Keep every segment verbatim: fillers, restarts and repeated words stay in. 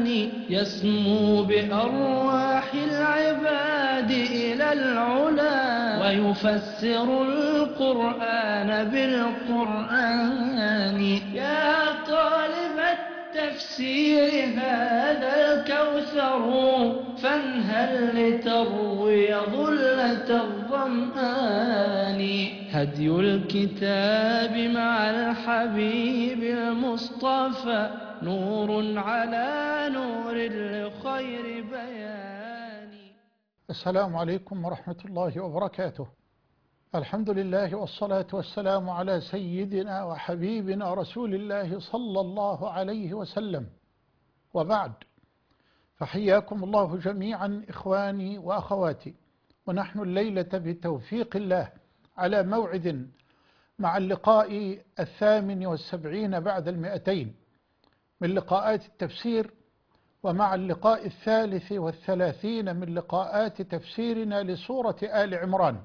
يسمو بأرواح العباد إلى العلا ويفسر القرآن بالقرآن. يا طالب التفسير هذا الكوثر فانهل لتروي ظلة الظمآن. هدي الكتاب مع الحبيب المصطفى نور على نور لخير بيان. السلام عليكم ورحمة الله وبركاته. الحمد لله والصلاة والسلام على سيدنا وحبيبنا رسول الله صلى الله عليه وسلم، وبعد، فحياكم الله جميعا إخواني وأخواتي، ونحن الليلة بتوفيق الله على موعد مع اللقاء الثامن والسبعين بعد المئتين من لقاءات التفسير، ومع اللقاء الثالث والثلاثين من لقاءات تفسيرنا لسورة آل عمران.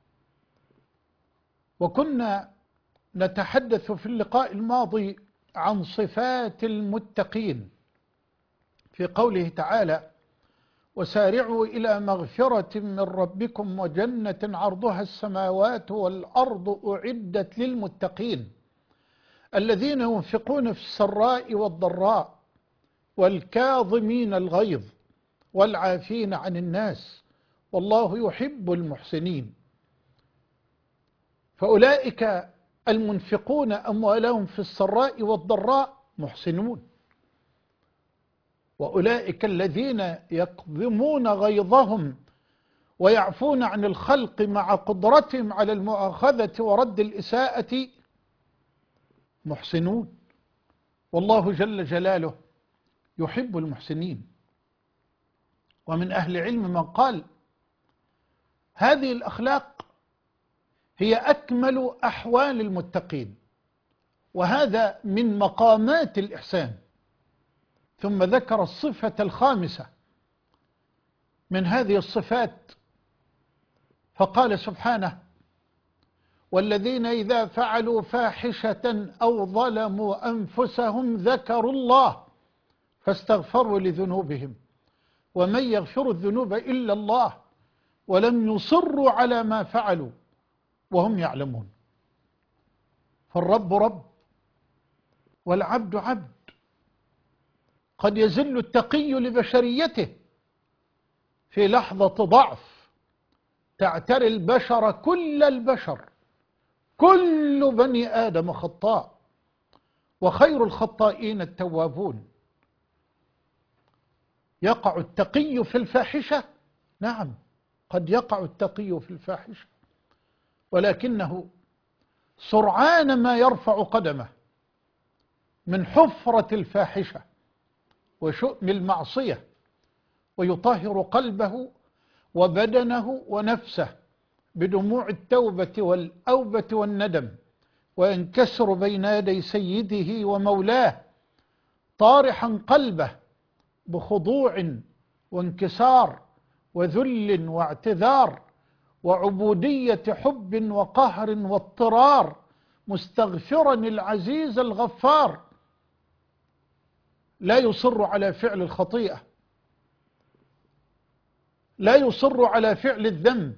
وكنا نتحدث في اللقاء الماضي عن صفات المتقين في قوله تعالى: وسارعوا إلى مغفرة من ربكم وجنة عرضها السماوات والأرض أعدت للمتقين الذين ينفقون في السراء والضراء والكاظمين الغيظ والعافين عن الناس والله يحب المحسنين. فأولئك المنفقون أموالهم في السراء والضراء محسنون، وأولئك الذين يكظمون غيظهم ويعفون عن الخلق مع قدرتهم على المؤاخذة ورد الإساءة محسنون، والله جل جلاله يحب المحسنين. ومن أهل العلم من قال هذه الأخلاق هي أكمل أحوال المتقين، وهذا من مقامات الإحسان. ثم ذكر الصفة الخامسة من هذه الصفات فقال سبحانه: والذين إذا فعلوا فاحشة أو ظلموا أنفسهم ذكروا الله فاستغفروا لذنوبهم ومن يغفر الذنوب إلا الله ولم يصروا على ما فعلوا وهم يعلمون. فالرب رب والعبد عبد. قد يزل التقي لبشريته في لحظة ضعف تعتري البشر، كل البشر، كل بني آدم خطاء وخير الخطائين التوابون. يقع التقي في الفاحشة، نعم قد يقع التقي في الفاحشة، ولكنه سرعان ما يرفع قدمه من حفرة الفاحشة وشؤم المعصية ويطهر قلبه وبدنه ونفسه بدموع التوبة والأوبة والندم، وينكسر بين يدي سيده ومولاه طارحا قلبه بخضوع وانكسار وذل واعتذار وعبودية حب وقهر واضطرار، مستغفرا العزيز الغفار، لا يصر على فعل الخطيئة، لا يصر على فعل الذنب،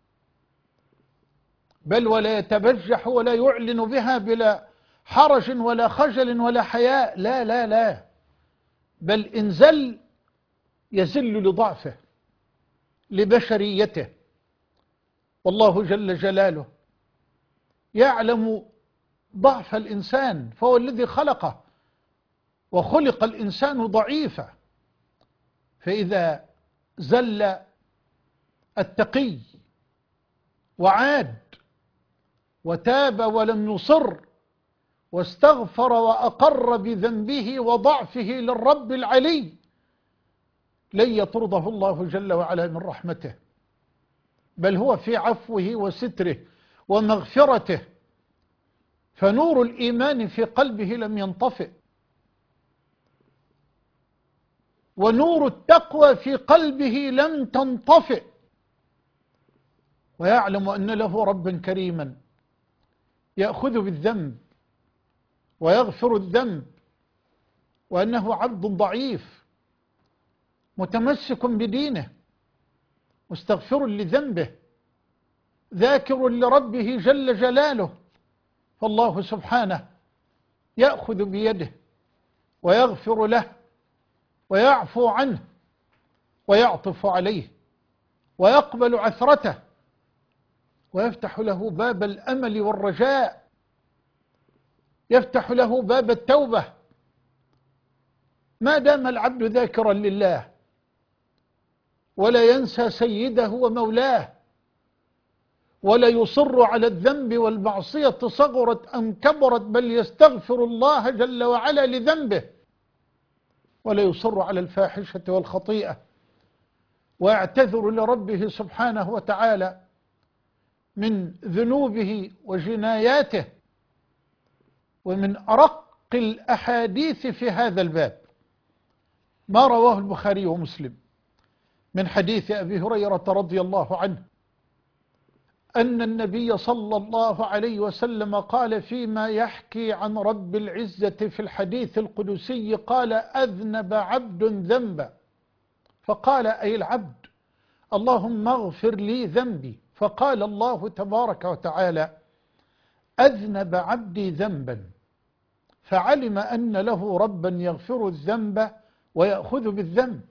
بل ولا يتبجح ولا يعلن بها بلا حرج ولا خجل ولا حياء، لا لا لا، بل إن زل يزل لضعفه لبشريته. والله جل جلاله يعلم ضعف الإنسان، فهو الذي خلقه، وخلق الإنسان ضعيفا. فإذا زل التقي وعاد وتاب ولم يصر واستغفر وأقر بذنبه وضعفه للرب العلي، لن يطرده الله جل وعلا من رحمته، بل هو في عفوه وستره ومغفرته. فنور الإيمان في قلبه لم ينطفئ، ونور التقوى في قلبه لم تنطفئ، ويعلم أن له ربا كريما يأخذ بالذنب ويغفر الذنب، وأنه عبد ضعيف متمسك بدينه، مستغفر لذنبه، ذاكر لربه جل جلاله، فالله سبحانه يأخذ بيده ويغفر له ويعفو عنه ويعطف عليه ويقبل عثرته ويفتح له باب الأمل والرجاء، يفتح له باب التوبة ما دام العبد ذاكرا لله ولا ينسى سيده ومولاه، ولا يصر على الذنب والمعصية صغرت أم كبرت، بل يستغفر الله جل وعلا لذنبه، ولا يصر على الفاحشة والخطيئة، ويعتذر لربه سبحانه وتعالى من ذنوبه وجناياته. ومن أرق الأحاديث في هذا الباب ما رواه البخاري ومسلم من حديث أبي هريرة رضي الله عنه أن النبي صلى الله عليه وسلم قال فيما يحكي عن رب العزة في الحديث القدسي، قال: أذنب عبد ذنبا، فقال أي العبد: اللهم اغفر لي ذنبي، فقال الله تبارك وتعالى: أذنب عبدي ذنبا، فعلم أن له ربا يغفر الذنب ويأخذ بالذنب،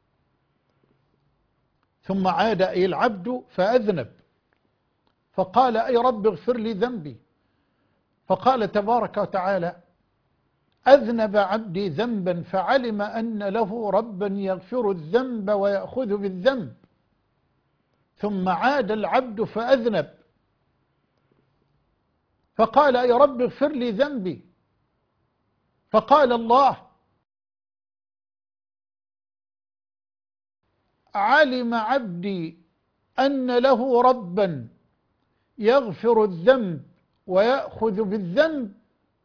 ثم عاد أي العبد فأذنب، فقال: أي رب اغفر لي ذنبي، فقال تبارك وتعالى: أذنب عبدي ذنبا، فعلم أن له ربا يغفر الذنب ويأخذ بالذنب، ثم عاد العبد فأذنب، فقال: أي رب اغفر لي ذنبي، فقال الله: علم عبدي أن له ربا يغفر الذنب ويأخذ بالذنب،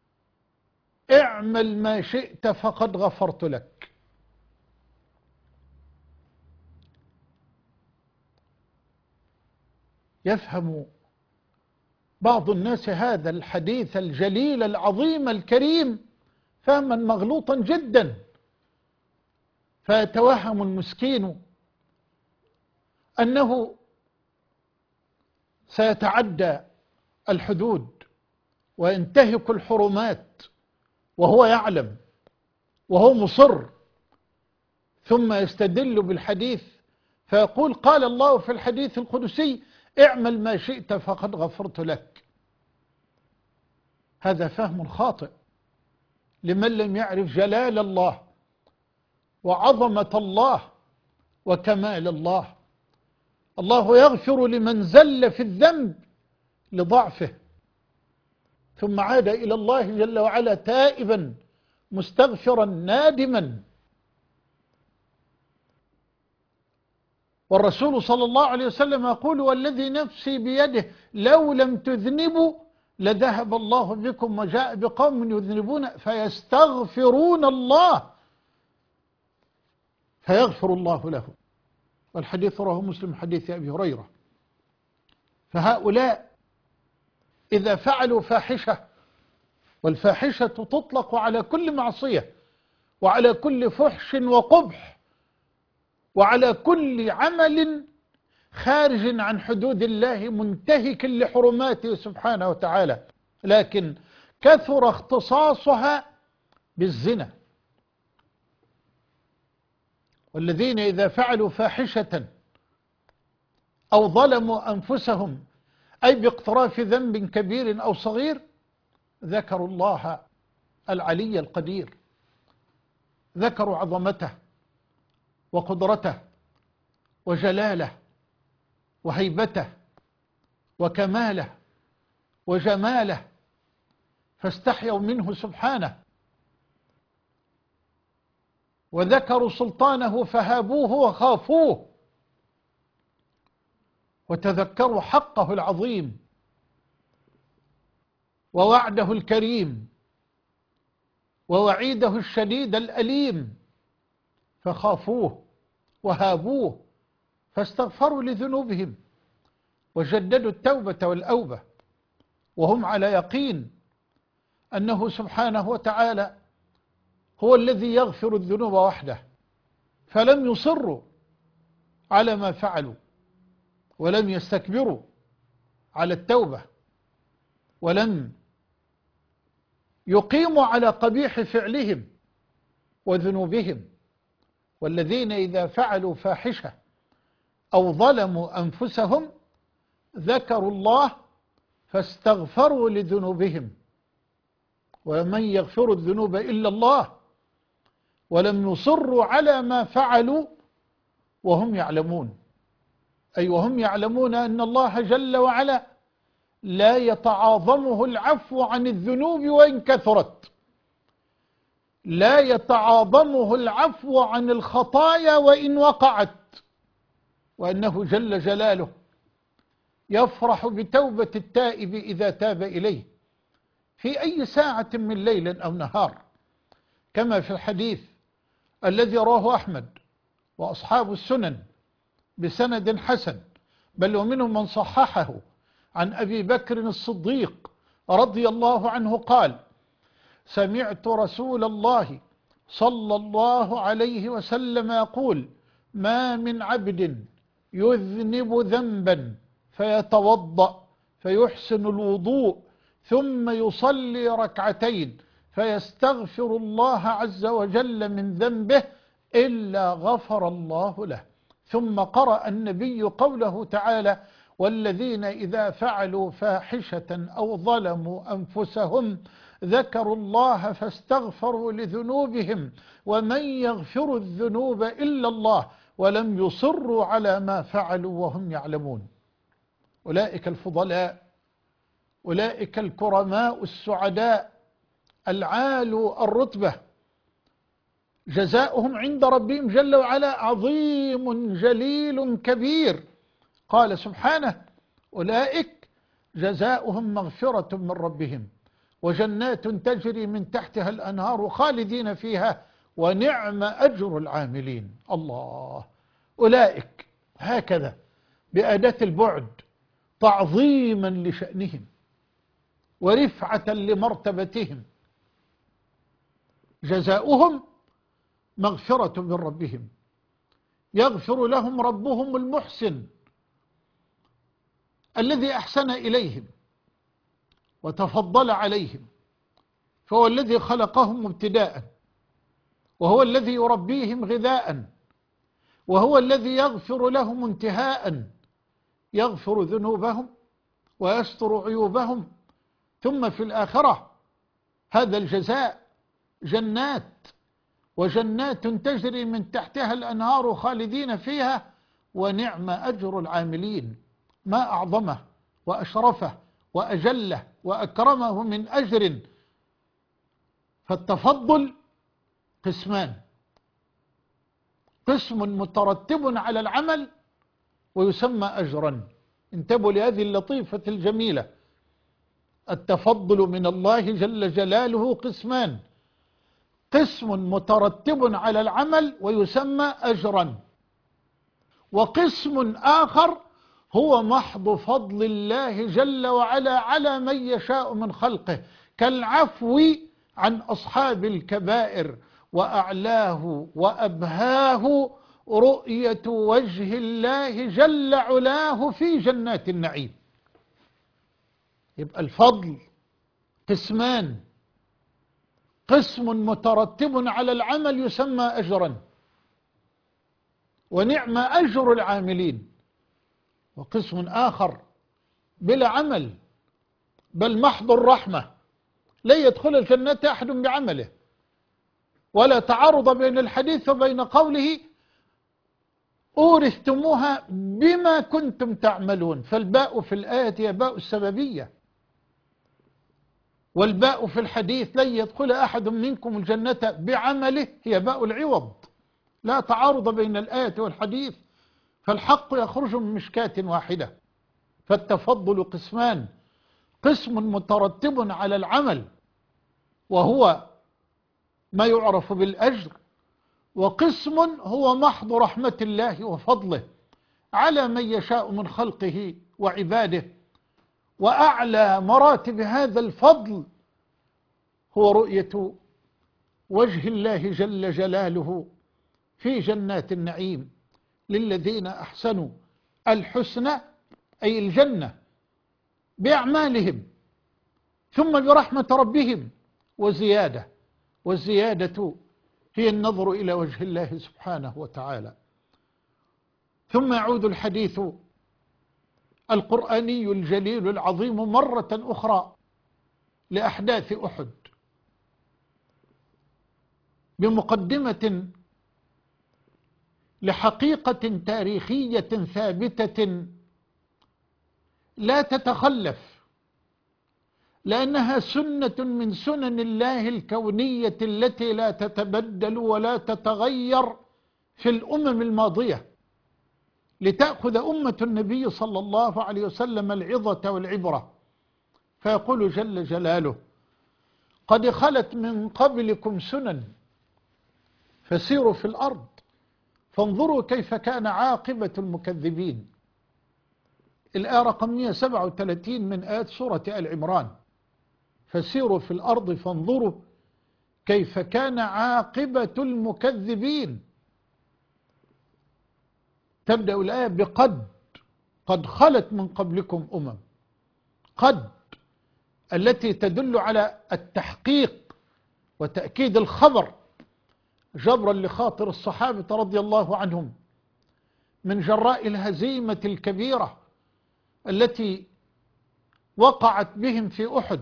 اعمل ما شئت فقد غفرت لك. يفهم بعض الناس هذا الحديث الجليل العظيم الكريم فهما مغلوطا جدا، فيتوهم المسكين أنه سيتعدى الحدود وينتهك الحرمات وهو يعلم وهو مصر، ثم يستدل بالحديث فيقول: قال الله في الحديث القدسي: اعمل ما شئت فقد غفرت لك. هذا فهم خاطئ لمن لم يعرف جلال الله وعظمة الله وكمال الله. الله يغفر لمن زل في الذنب لضعفه، ثم عاد إلى الله جل وعلا تائبا مستغفرا نادما. والرسول صلى الله عليه وسلم يقول: والذي نفسي بيده لو لم تذنبوا لذهب الله بكم وجاء بقوم يذنبون فيستغفرون الله فيغفر الله لهم. والحديث رواه مسلم حديث أبي هريرة. فهؤلاء إذا فعلوا فاحشة، والفاحشة تطلق على كل معصية وعلى كل فحش وقبح وعلى كل عمل خارج عن حدود الله منتهك لحرماته سبحانه وتعالى، لكن كثر اختصاصها بالزنا. والذين إذا فعلوا فاحشة أو ظلموا أنفسهم أي باقتراف ذنب كبير أو صغير ذكروا الله العلي القدير، ذكروا عظمته وقدرته وجلاله وهيبته وكماله وجماله، فاستحيوا منه سبحانه، وذكروا سلطانه فهابوه وخافوه، وتذكروا حقه العظيم ووعده الكريم ووعيده الشديد الأليم، فخافوه وهابوه، فاستغفروا لذنوبهم وجددوا التوبة والأوبة، وهم على يقين أنه سبحانه وتعالى هو الذي يغفر الذنوب وحده، فلم يصروا على ما فعلوا، ولم يستكبروا على التوبة، ولم يقيموا على قبيح فعلهم وذنوبهم. والذين إذا فعلوا فاحشة أو ظلموا أنفسهم ذكروا الله فاستغفروا لذنوبهم، ومن يغفر الذنوب إلا الله، ولم يصروا على ما فعلوا وهم يعلمون، أي وهم يعلمون أن الله جل وعلا لا يتعاظمه العفو عن الذنوب وإن كثرت، لا يتعاظمه العفو عن الخطايا وإن وقعت، وأنه جل جلاله يفرح بتوبة التائب إذا تاب إليه في أي ساعة من ليل أو نهار، كما في الحديث الذي رواه أحمد وأصحاب السنن بسند حسن، بل ومنهم من صححه، عن أبي بكر الصديق رضي الله عنه قال: سمعت رسول الله صلى الله عليه وسلم يقول: ما من عبد يذنب ذنبا فيتوضأ فيحسن الوضوء ثم يصلي ركعتين فيستغفر الله عز وجل من ذنبه إلا غفر الله له. ثم قرأ النبي قوله تعالى: والذين إذا فعلوا فاحشة أو ظلموا أنفسهم ذكروا الله فاستغفروا لذنوبهم ومن يغفر الذنوب إلا الله ولم يصروا على ما فعلوا وهم يعلمون. أولئك الفضلاء، أولئك الكرماء السعداء العالوا الرتبة، جزاؤهم عند ربهم جل وعلا عظيم جليل كبير. قال سبحانه: أولئك جزاؤهم مغفرة من ربهم وجنات تجري من تحتها الأنهار خالدين فيها ونعم أجر العاملين. الله، أولئك هكذا بأداة البعد تعظيما لشأنهم ورفعة لمرتبتهم، جزاؤهم مغفرة من ربهم، يغفر لهم ربهم المحسن الذي أحسن إليهم وتفضل عليهم، فهو الذي خلقهم ابتداء، وهو الذي يربيهم غذاء، وهو الذي يغفر لهم انتهاء، يغفر ذنوبهم ويستر عيوبهم. ثم في الآخرة هذا الجزاء جنات، وجنات تجري من تحتها الأنهار خالدين فيها ونعم أجر العاملين. ما أعظمه وأشرفه وأجله وأكرمه من أجر. فالتفضل قسمان: قسم مترتب على العمل ويسمى أجرا. انتبهوا لهذه اللطيفة الجميلة: التفضل من الله جل جلاله قسمان: قسم مترتب على العمل ويسمى أجرا، وقسم آخر هو محض فضل الله جل وعلا على من يشاء من خلقه، كالعفو عن أصحاب الكبائر، وأعلاه وأبهاه رؤية وجه الله جل علاه في جنات النعيم. يبقى الفضل قسمان: قسم مترتب على العمل يسمى أجرا ونعم أجر العاملين، وقسم آخر بلا عمل بل محض الرحمة، لا يدخل الجنة أحد بعمله، ولا تعارض بين الحديث وبين قوله: أورثتموها بما كنتم تعملون. فالباء في الآية هي باء السببية، والباء في الحديث: لن يدخل أحد منكم الجنة بعمله، هي باء العوض. لا تعارض بين الآية والحديث، فالحق يخرج من مشكاة واحدة. فالتفضل قسمان: قسم مترتب على العمل وهو ما يعرف بالأجر، وقسم هو محض رحمة الله وفضله على من يشاء من خلقه وعباده. وأعلى مراتب هذا الفضل هو رؤية وجه الله جل جلاله في جنات النعيم للذين أحسنوا الحسنى أي الجنة بأعمالهم ثم برحمة ربهم وزيادة، والزيادة هي النظر إلى وجه الله سبحانه وتعالى. ثم يعود الحديث القرآني الجليل العظيم مرة أخرى لأحداث أحد بمقدمة لحقيقة تاريخية ثابتة لا تتخلف، لأنها سنة من سنن الله الكونية التي لا تتبدل ولا تتغير في الأمم الماضية، لتأخذ أمة النبي صلى الله عليه وسلم العظة والعبرة. فيقول جل جلاله: قد خلت من قبلكم سنن فسيروا في الأرض فانظروا كيف كان عاقبة المكذبين. الآية رقم مئة وسبعة وثلاثين من آيات سورة آل عمران، فسيروا في الأرض فانظروا كيف كان عاقبة المكذبين. تبدأ الآية بقد، قد خلت من قبلكم أمم، قد التي تدل على التحقيق وتأكيد الخبر جبرا لخاطر الصحابة رضي الله عنهم من جراء الهزيمة الكبيرة التي وقعت بهم في أحد،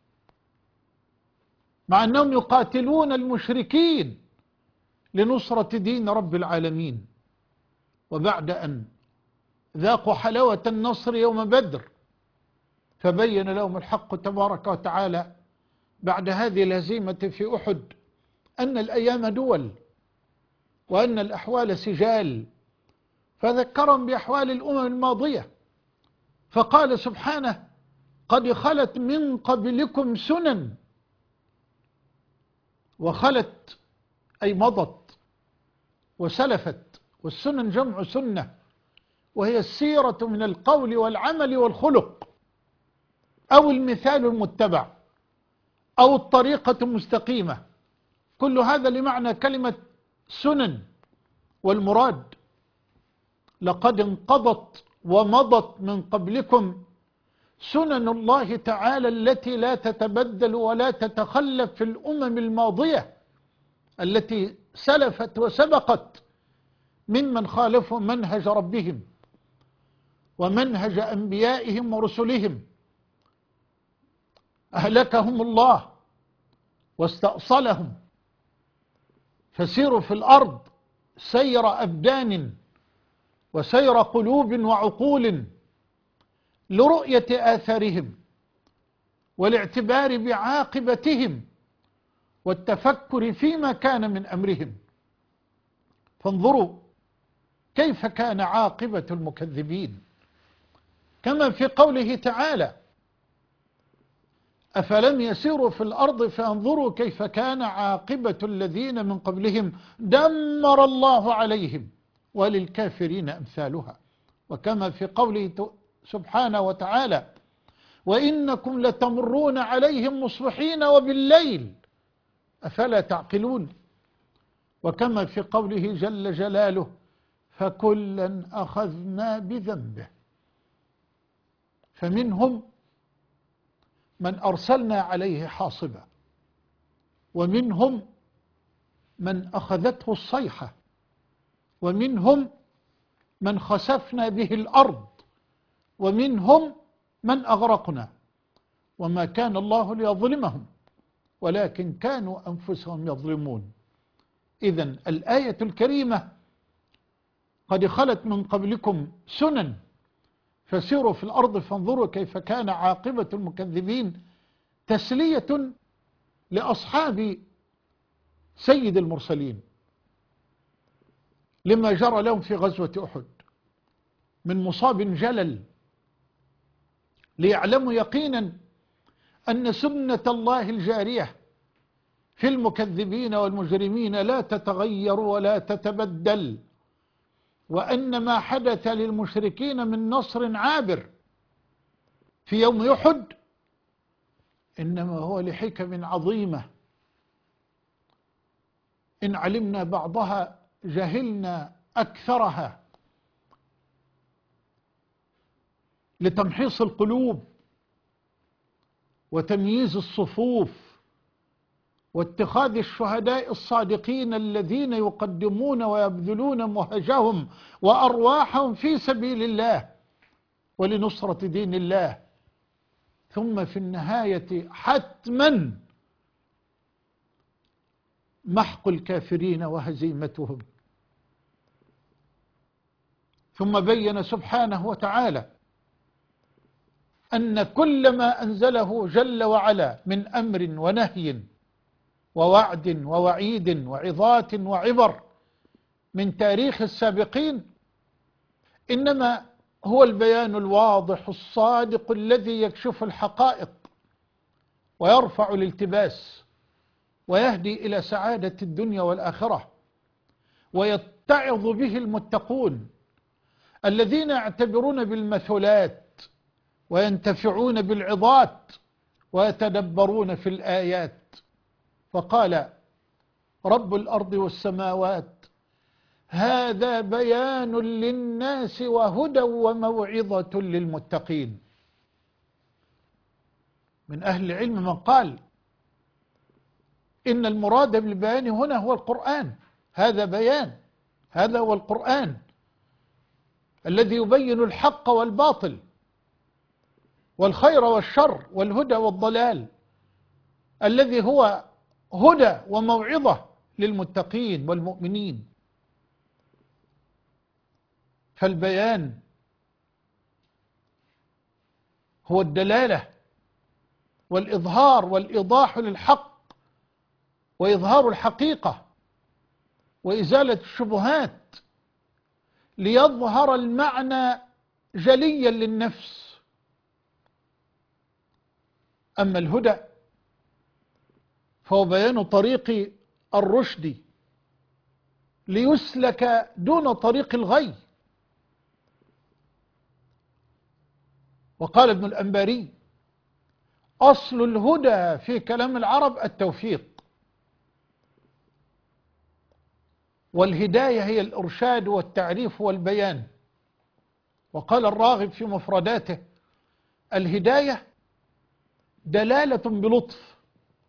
مع أنهم يقاتلون المشركين لنصرة دين رب العالمين. وبعد أن ذاقوا حلاوة النصر يوم بدر فبين لهم الحق تبارك وتعالى بعد هذه الهزيمة في أحد أن الأيام دول وأن الأحوال سجال، فذكرهم بأحوال الأمم الماضية فقال سبحانه: قد خلت من قبلكم سنن. وخلت أي مضت وسلفت، والسنن جمع سنة وهي السيرة من القول والعمل والخلق أو المثال المتبع أو الطريقة المستقيمة، كل هذا لمعنى كلمة سنن. والمراد لقد انقضت ومضت من قبلكم سنن الله تعالى التي لا تتبدل ولا تتخلف في الأمم الماضية التي سلفت وسبقت ممن خالفوا منهج ربهم ومنهج أنبيائهم ورسلهم، أهلكهم الله واستأصلهم. فسيروا في الأرض سير أبدان وسير قلوب وعقول لرؤية آثارهم والاعتبار بعاقبتهم والتفكر فيما كان من أمرهم. فانظروا كيف كان عاقبة المكذبين، كما في قوله تعالى: أفلم يسيروا في الأرض فانظروا كيف كان عاقبة الذين من قبلهم دمر الله عليهم وللكافرين أمثالها. وكما في قوله سبحانه وتعالى: وإنكم لتمرون عليهم مصبحين وبالليل أفلا تعقلون. وكما في قوله جل جلاله: فكلا أخذنا بذنبه، فمنهم من أرسلنا عليه حاصبا ومنهم من أخذته الصيحة ومنهم من خسفنا به الأرض ومنهم من أغرقنا وما كان الله ليظلمهم ولكن كانوا أنفسهم يظلمون. إذن الآية الكريمة قد خلت من قبلكم سنن فسيروا في الأرض فانظروا كيف كان عاقبة المكذبين تسلية لأصحاب سيد المرسلين لما جرى لهم في غزوة أحد من مصاب جلل، ليعلموا يقينا أن سنة الله الجارية في المكذبين والمجرمين لا تتغير ولا تتبدل، وأن ما حدث للمشركين من نصر عابر في يوم أحد إنما هو لحكم عظيمة إن علمنا بعضها جهلنا أكثرها لتمحيص القلوب وتمييز الصفوف واتخاذ الشهداء الصادقين الذين يقدمون ويبذلون مهجهم وأرواحهم في سبيل الله ولنصرة دين الله، ثم في النهاية حتما محق الكافرين وهزيمتهم. ثم بين سبحانه وتعالى أن كل ما أنزله جل وعلا من أمر ونهي ووعد ووعيد وعظات وعبر من تاريخ السابقين إنما هو البيان الواضح الصادق الذي يكشف الحقائق ويرفع الالتباس ويهدي إلى سعادة الدنيا والآخرة، ويتعظ به المتقون الذين يعتبرون بالمثلات وينتفعون بالعظات ويتدبرون في الآيات. فقال رب الأرض والسماوات هذا بيان للناس وهدى وموعظة للمتقين. من أهل العلم من قال إن المراد بالبيان هنا هو القرآن، هذا بيان، هذا هو القرآن الذي يبين الحق والباطل والخير والشر والهدى والضلال، الذي هو هدى وموعظة للمتقين والمؤمنين. فالبيان هو الدلالة والإظهار والإيضاح للحق وإظهار الحقيقة وإزالة الشبهات ليظهر المعنى جليا للنفس. أما الهدى فهو بيان طريق الرشد ليسلك دون طريق الغي. وقال ابن الأنباري أصل الهدى في كلام العرب التوفيق، والهداية هي الإرشاد والتعريف والبيان. وقال الراغب في مفرداته الهداية دلالة بلطف،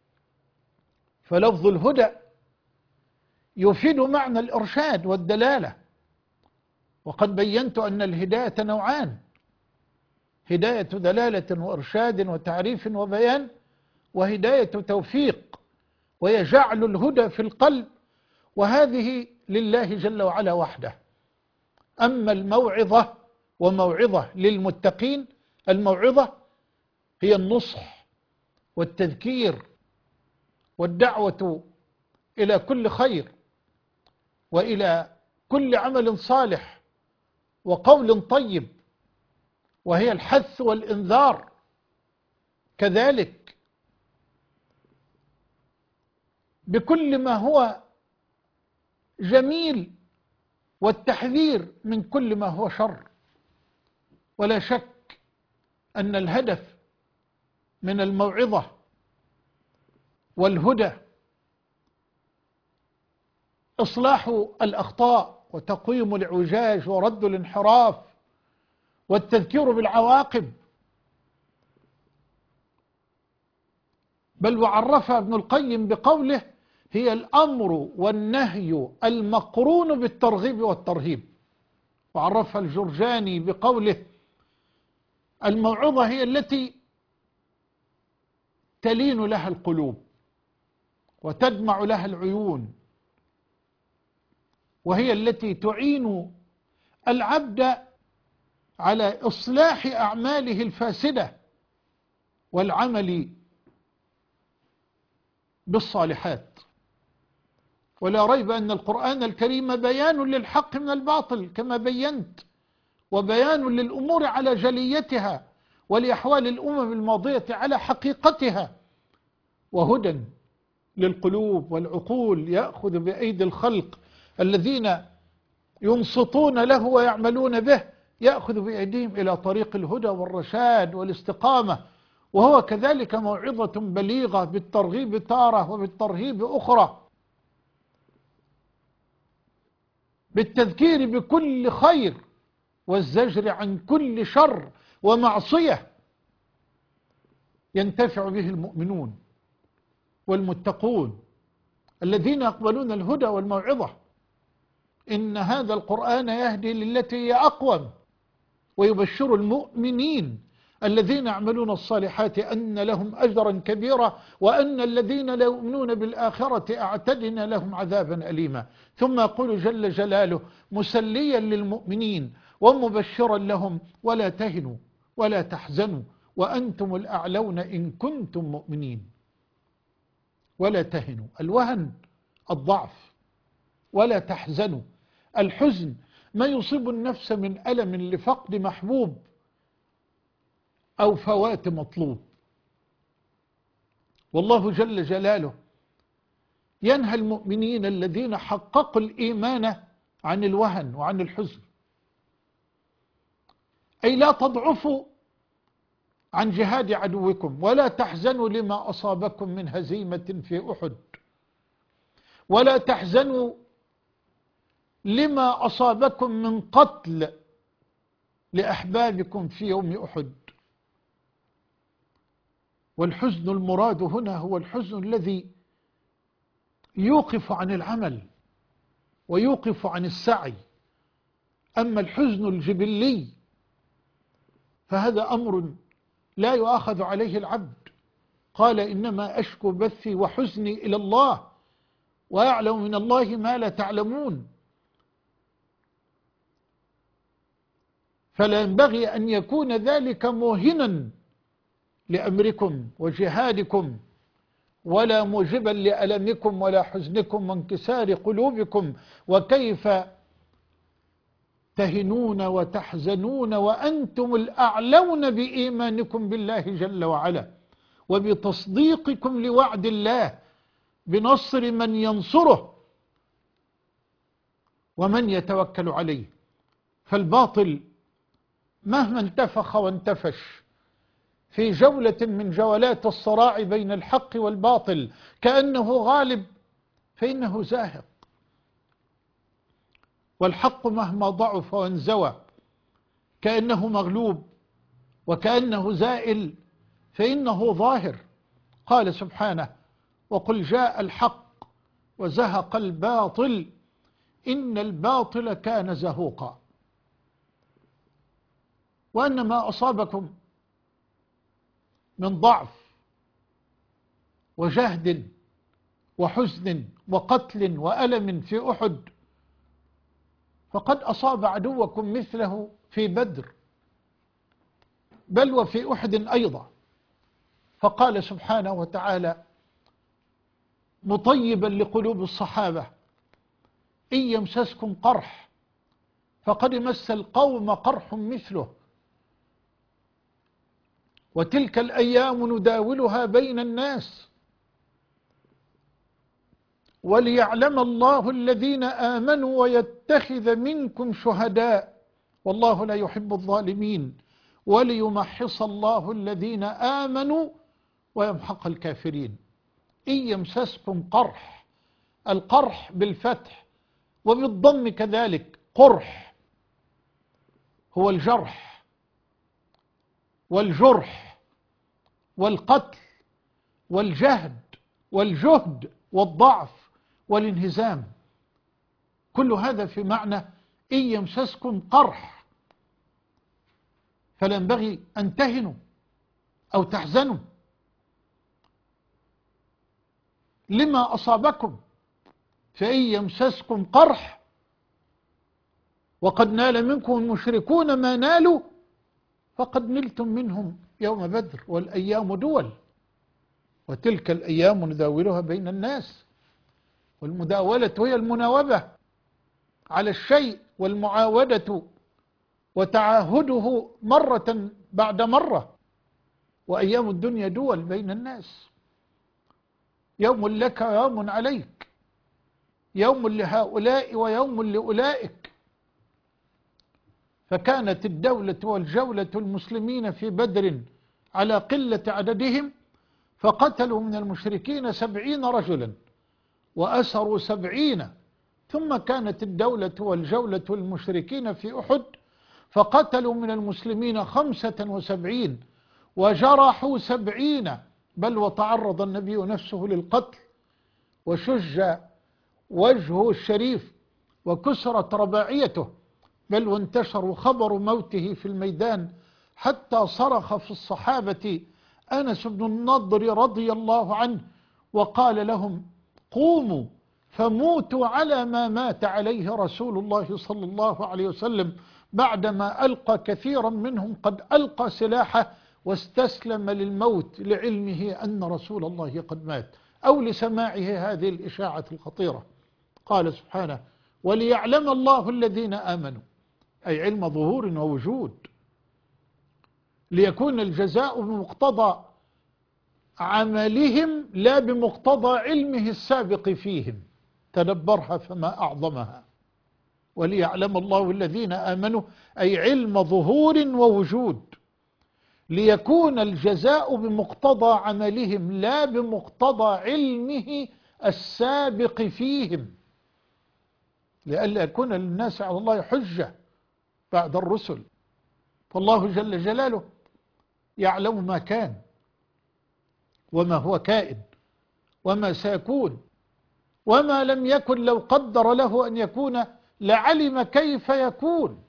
فلفظ الهدى يفيد معنى الإرشاد والدلالة. وقد بينت أن الهداية نوعان: هداية دلالة وإرشاد وتعريف وبيان، وهداية توفيق وهي جعل الهدى في القلب، وهذه لله جل وعلا وحده. أما الموعظة وموعظة للمتقين، الموعظة هي النصح والتذكير والدعوة إلى كل خير وإلى كل عمل صالح وقول طيب، وهي الحث والإنذار كذلك بكل ما هو جميل والتحذير من كل ما هو شر. ولا شك أن الهدف من الموعظة والهدى إصلاح الأخطاء وتقويم الإعوجاج ورد الانحراف والتذكير بالعواقب. بل وعرفها ابن القيم بقوله هي الأمر والنهي المقرون بالترغيب والترهيب. وعرفها الجرجاني بقوله الموعظة هي التي تلين لها القلوب وتدمع لها العيون، وهي التي تعين العبد على إصلاح أعماله الفاسدة والعمل بالصالحات. ولا ريب أن القرآن الكريم بيان للحق من الباطل كما بينت، وبيان للأمور على جليتها ولأحوال الأمم الماضية على حقيقتها، وهدى للقلوب والعقول يأخذ بأيدي الخلق الذين ينصتون له ويعملون به، يأخذ بأيديهم إلى طريق الهدى والرشاد والاستقامة. وهو كذلك موعظة بليغة بالترغيب تارة وبالترهيب أخرى. بالتذكير بكل خير والزجر عن كل شر ومعصية ينتفع به المؤمنون والمتقون الذين يقبلون الهدى والموعظة. إن هذا القرآن يهدي للتي هي أقوم ويبشر المؤمنين الذين يعملون الصالحات أن لهم أجرا كبيرا وأن الذين لا يؤمنون بالآخرة أعتدنا لهم عذابا أليما. ثم يقول جل جلاله مسليا للمؤمنين ومبشرا لهم ولا تهنوا ولا تحزنوا وأنتم الأعلون إن كنتم مؤمنين. ولا تهنوا، الوهن الضعف، ولا تحزنوا الحزن ما يصيب النفس من ألم لفقد محبوب أو فوات مطلوب. والله جل جلاله ينهى المؤمنين الذين حققوا الإيمان عن الوهن وعن الحزن، أي لا تضعفوا عن جهاد عدوكم ولا تحزنوا لما أصابكم من هزيمة في أحد ولا تحزنوا لما أصابكم من قتل لأحبابكم في يوم أحد. والحزن المراد هنا هو الحزن الذي يوقف عن العمل ويوقف عن السعي. أما الحزن الجبلي فهذا أمر لا يؤاخذ عليه العبد. قال إنما أشكو بثي وحزني إلى الله ويعلم من الله ما لا تعلمون. فلا ينبغي أن يكون ذلك موهنا لأمركم وجهادكم ولا موجبا لألمكم ولا حزنكم وانكسار قلوبكم. وكيف تهنون وتحزنون وأنتم الأعلون بإيمانكم بالله جل وعلا وبتصديقكم لوعد الله بنصر من ينصره ومن يتوكل عليه. فالباطل مهما انتفخ وانتفش في جولة من جولات الصراع بين الحق والباطل كأنه غالب فإنه زاهق، والحق مهما ضعف وانزوى كأنه مغلوب وكأنه زائل فإنه ظاهر. قال سبحانه وقل جاء الحق وزهق الباطل إن الباطل كان زهوقا. وأن ما أصابكم من ضعف وجهد وحزن وقتل وألم في أحد فقد أصاب عدوكم مثله في بدر بل وفي أحد أيضا. فقال سبحانه وتعالى مطيبا لقلوب الصحابة إن يمسسكم قرح فقد مس القوم قرح مثله وتلك الأيام نداولها بين الناس وليعلم الله الذين آمنوا ويتخذ منكم شهداء والله لا يحب الظالمين وليمحص الله الذين آمنوا ويمحق الكافرين. إن يمسسكم قرح، القرح بالفتح وبالضم كذلك، قرح هو الجرح والجرح والقتل والجهد والجهد والضعف والانهزام، كل هذا في معنى إن يمسسكم قرح. فلا ينبغي أن تهنوا أو تحزنوا لما أصابكم، فإن يمسسكم قرح وقد نال منكم المشركون ما نالوا فقد نلتم منهم يوم بدر والأيام دول وتلك الأيام نداولها بين الناس. والمداولة هي المناوبة على الشيء والمعاودة وتعاهده مرة بعد مرة. وأيام الدنيا دول بين الناس، يوم لك ويوم عليك، يوم لهؤلاء ويوم لأولئك. فكانت الدولة والجولة المسلمين في بدر على قلة عددهم فقتلوا من المشركين سبعين رجلا وأسروا سبعين ثم كانت الدولة والجولة المشركين في أحد، فقتلوا من المسلمين خمسة وسبعين وجرحوا سبعين، بل وتعرض النبي نفسه للقتل وشج وجهه الشريف وكسرت رباعيته، بل وانتشر خبر موته في الميدان، حتى صرخ في الصحابة أنس بن النضر رضي الله عنه وقال لهم: قوموا فموتوا على ما مات عليه رسول الله صلى الله عليه وسلم، بعدما ألقى كثيرا منهم قد ألقى سلاحه واستسلم للموت لعلمه أن رسول الله قد مات، أو لسماعه هذه الإشاعة الخطيرة. قال سبحانه: وليعلم الله الذين آمنوا، أي علم ظهور ووجود، ليكون الجزاء بمقتضى عملهم لا بمقتضى علمه السابق فيهم. تدبرها فما أعظمها. وليعلم الله الذين آمنوا، أي علم ظهور ووجود، ليكون الجزاء بمقتضى عملهم لا بمقتضى علمه السابق فيهم، لئلا يكون للناس على الله حجة بعد الرسل. فالله جل جلاله يعلم ما كان وما هو كائن وما سيكون، وما لم يكن لو قدر له أن يكون لعلم كيف يكون،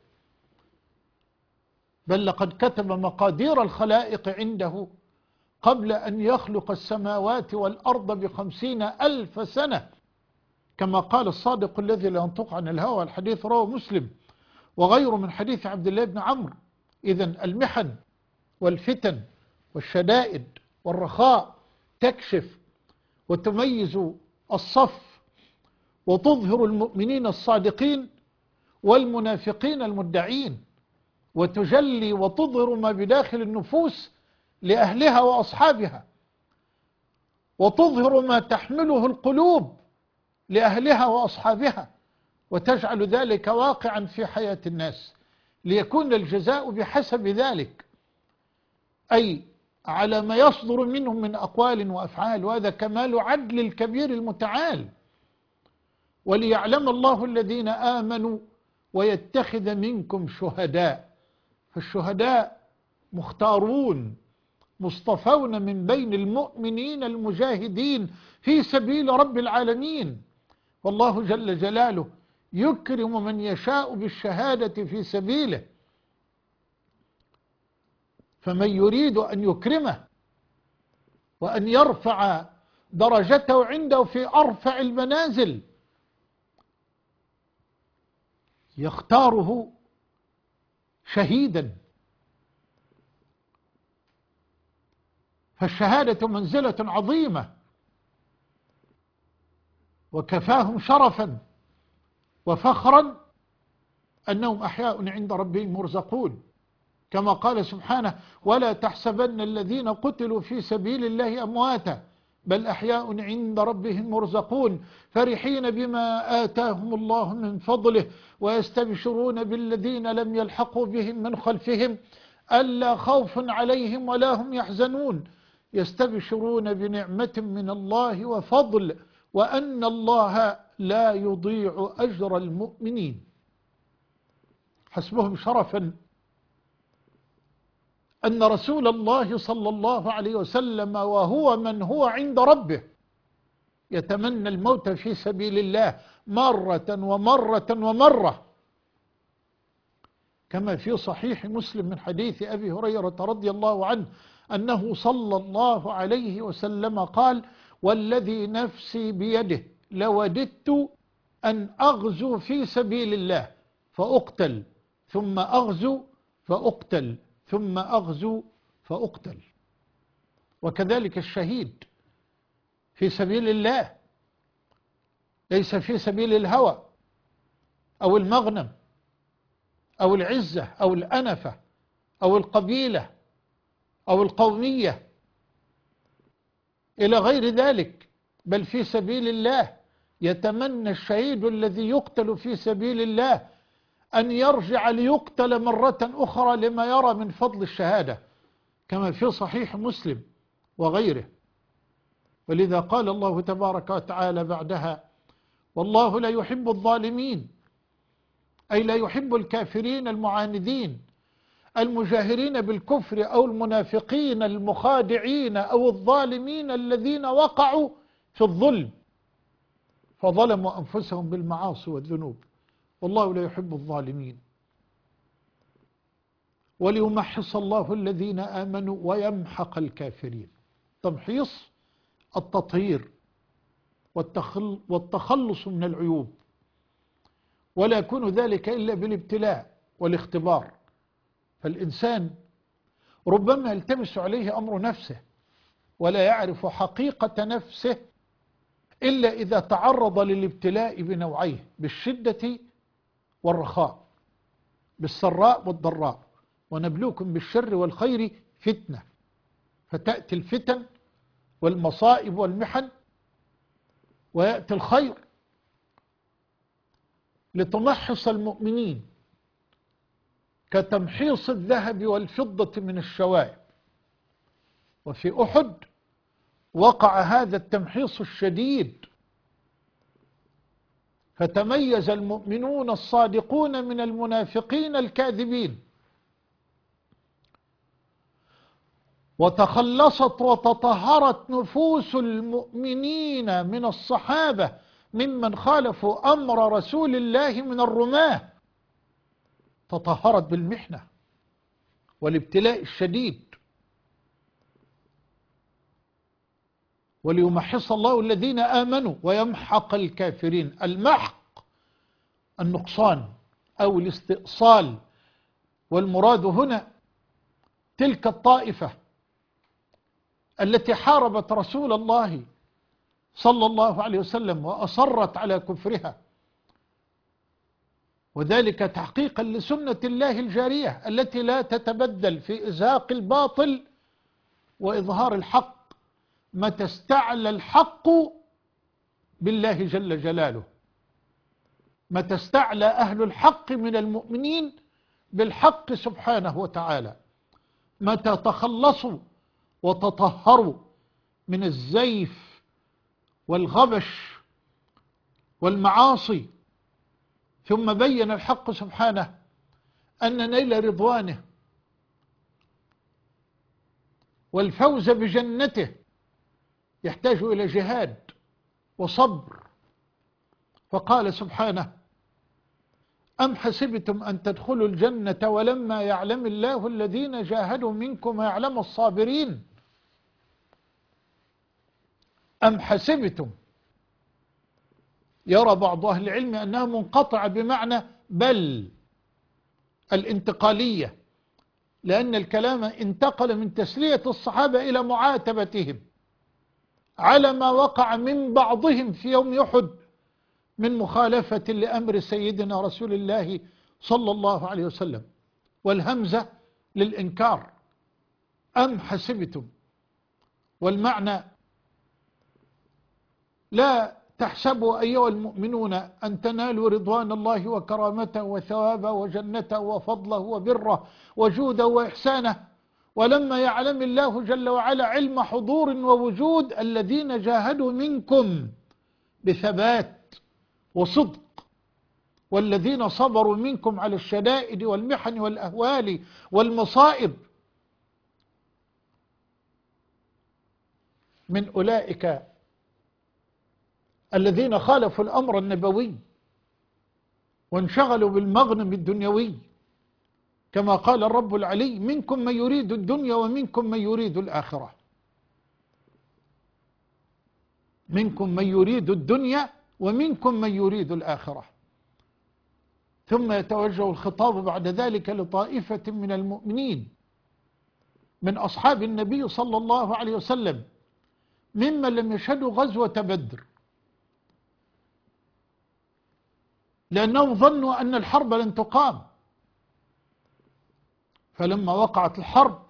بل لقد كتب مقادير الخلائق عنده قبل أن يخلق السماوات والأرض بخمسين ألف سنة، كما قال الصادق الذي لا ينطق عن الهوى. الحديث رواه مسلم وغيره من حديث عبد الله بن عمرو. إذن المحن والفتن والشدائد والرخاء تكشف وتميز الصف وتظهر المؤمنين الصادقين والمنافقين المدعين، وتجلي وتظهر ما بداخل النفوس لأهلها وأصحابها، وتظهر ما تحمله القلوب لأهلها وأصحابها، وتجعل ذلك واقعا في حياة الناس، ليكون الجزاء بحسب ذلك، أي على ما يصدر منهم من أقوال وأفعال، وهذا كمال عدل الكبير المتعال. وليعلم الله الذين آمنوا ويتخذ منكم شهداء، فالشهداء مختارون مصطفون من بين المؤمنين المجاهدين في سبيل رب العالمين، والله جل جلاله يكرم من يشاء بالشهادة في سبيله، فمن يريد أن يكرمه وأن يرفع درجته عنده في أرفع المنازل يختاره شهيدا. فالشهادة منزلة عظيمة، وكفاهم شرفا وفخرا أنهم أحياء عند ربهم مرزقون، كما قال سبحانه: ولا تحسبن الذين قتلوا في سبيل الله أمواتا بل أحياء عند ربهم مرزقون فرحين بما آتاهم الله من فضله ويستبشرون بالذين لم يلحقوا بهم من خلفهم ألا خوف عليهم ولا هم يحزنون يستبشرون بنعمة من الله وفضل وأن الله لا يضيع أجر المؤمنين. حسبهم شرفا أن رسول الله صلى الله عليه وسلم وهو من هو عند ربه يتمنى الموت في سبيل الله مرة ومرة ومرة، كما في صحيح مسلم من حديث أبي هريرة رضي الله عنه أنه صلى الله عليه وسلم قال: والذي نفسي بيده لوددت أن أغزو في سبيل الله فأقتل ثم أغزو فأقتل ثم أغزو فأقتل. وكذلك الشهيد في سبيل الله، ليس في سبيل الهوى أو المغنم أو العزة أو الأنفة أو القبيلة أو القومية إلى غير ذلك، بل في سبيل الله. يتمنى الشهيد الذي يقتل في سبيل الله أن يرجع ليقتل مرة أخرى لما يرى من فضل الشهادة، كما في صحيح مسلم وغيره. ولذا قال الله تبارك وتعالى بعدها: والله لا يحب الظالمين، أي لا يحب الكافرين المعاندين المجاهرين بالكفر أو المنافقين المخادعين أو الظالمين الذين وقعوا في الظلم فظلموا أنفسهم بالمعاصي والذنوب، والله لا يحب الظالمين. وليمحص الله الذين آمنوا ويمحق الكافرين. تمحيص التطهير والتخلص من العيوب، ولا يكون ذلك إلا بالابتلاء والاختبار. فالإنسان ربما يلتبس عليه أمر نفسه ولا يعرف حقيقة نفسه إلا إذا تعرض للابتلاء بنوعيه، بالشدة والرخاء، بالسراء والضراء. ونبلوكم بالشر والخير فتنة، فتأتي الفتن والمصائب والمحن ويأتي الخير لتمحص المؤمنين كتمحيص الذهب والفضة من الشوائب. وفي أحد وقع هذا التمحيص الشديد، فتميز المؤمنون الصادقون من المنافقين الكاذبين، وتخلصت وتطهرت نفوس المؤمنين من الصحابة ممن خالفوا أمر رسول الله من الرماة، تطهرت بالمحنة والابتلاء الشديد. وليمحص الله الذين آمنوا ويمحق الكافرين. المحق النقصان أو الاستئصال، والمراد هنا تلك الطائفة التي حاربت رسول الله صلى الله عليه وسلم وأصرت على كفرها، وذلك تحقيقا لسنة الله الجارية التي لا تتبدل في إزهاق الباطل وإظهار الحق متى استعلى الحق بالله جل جلاله، متى استعلى أهل الحق من المؤمنين بالحق سبحانه وتعالى، متى تخلصوا وتطهروا من الزيف والغبش والمعاصي، ثم بين الحق سبحانه أن نيل رضوانه والفوز بجنته يحتاج إلى جهاد وصبر. فقال سبحانه: أم حسبتم أن تدخلوا الجنة ولما يعلم الله الذين جاهدوا منكم ويعلم الصابرين. أم حسبتم، يرى بعض أهل العلم أنها منقطعة بمعنى بل الانتقالية، لأن الكلام انتقل من تسلية الصحابة إلى معاتبتهم على ما وقع من بعضهم في يوم أحد من مخالفة لأمر سيدنا رسول الله صلى الله عليه وسلم، والهمزة للإنكار. أم حسبتم، والمعنى لا تحسبوا أيها المؤمنون أن تنالوا رضوان الله وكرامته وثوابه وجنته وفضله وبره وجوده وإحسانه ولما يعلم الله جل وعلا علم حضور ووجود الذين جاهدوا منكم بثبات وصدق، والذين صبروا منكم على الشدائد والمحن والأهوال والمصائب، من أولئك الذين خالفوا الأمر النبوي وانشغلوا بالمغنم الدنيوي، كما قال الرب العلي: منكم من يريد الدنيا ومنكم من يريد الآخرة. منكم من يريد الدنيا ومنكم من يريد الآخرة. ثم يتوجه الخطاب بعد ذلك لطائفة من المؤمنين من أصحاب النبي صلى الله عليه وسلم ممن لم يشهدوا غزوة بدر، لأنهم ظنوا أن الحرب لن تقام، فلما وقعت الحرب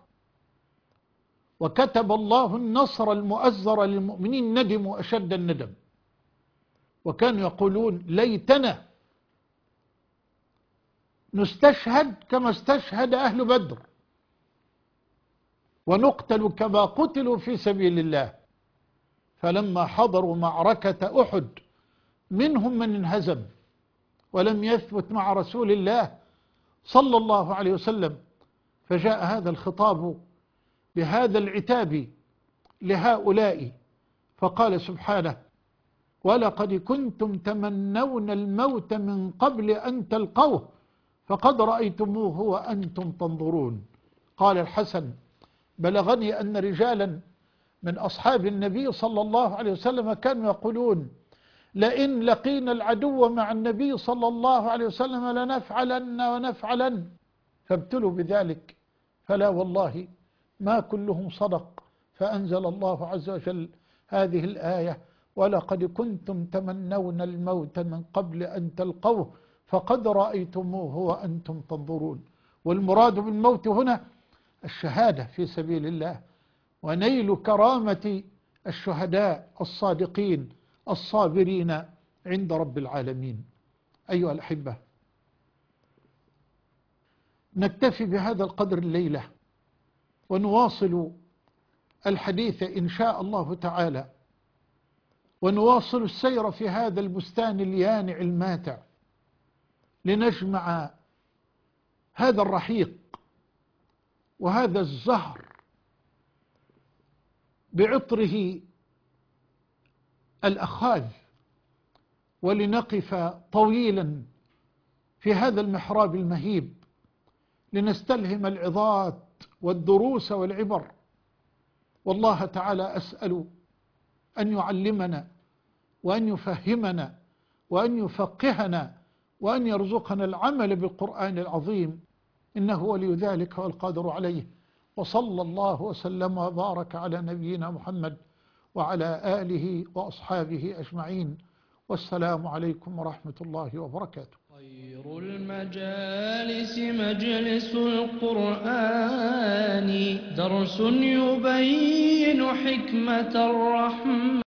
وكتب الله النصر المؤزر للمؤمنين ندموا أشد الندم، وكانوا يقولون: ليتنا نستشهد كما استشهد أهل بدر ونقتل كما قتلوا في سبيل الله. فلما حضروا معركة أحد منهم من انهزم ولم يثبت مع رسول الله صلى الله عليه وسلم، فجاء هذا الخطاب بهذا العتاب لهؤلاء، فقال سبحانه: ولقد كنتم تمنون الموت من قبل أن تلقوه فقد رأيتموه وأنتم تنظرون. قال الحسن: بلغني أن رجالا من أصحاب النبي صلى الله عليه وسلم كانوا يقولون: لئن لقينا العدو مع النبي صلى الله عليه وسلم لنفعلن ونفعلن، فابتلوا بذلك، فلا والله ما كلهم صدق، فأنزل الله عز وجل هذه الآية: ولقد كنتم تمنون الموت من قبل أن تلقوه فقد رأيتموه وأنتم تنظرون. والمراد بالموت هنا الشهادة في سبيل الله ونيل كرامة الشهداء الصادقين الصابرين عند رب العالمين. أيها الأحبة، نكتفي بهذا القدر الليلة، ونواصل الحديث إن شاء الله تعالى، ونواصل السير في هذا البستان اليانع الماتع، لنجمع هذا الرحيق وهذا الزهر بعطره الأخاذ، ولنقف طويلا في هذا المحراب المهيب لنستلهم العظات والدروس والعبر. والله تعالى أسأل أن يعلمنا وأن يفهمنا وأن يفقهنا وأن يرزقنا العمل بالقرآن العظيم، إنه ولي ذلك والقادر عليه. وصلى الله وسلم وبارك على نبينا محمد وعلى آله وأصحابه أجمعين، والسلام عليكم ورحمة الله وبركاته. خير المجالس مجلس القرآن، درس يبين حكمة الرحمن.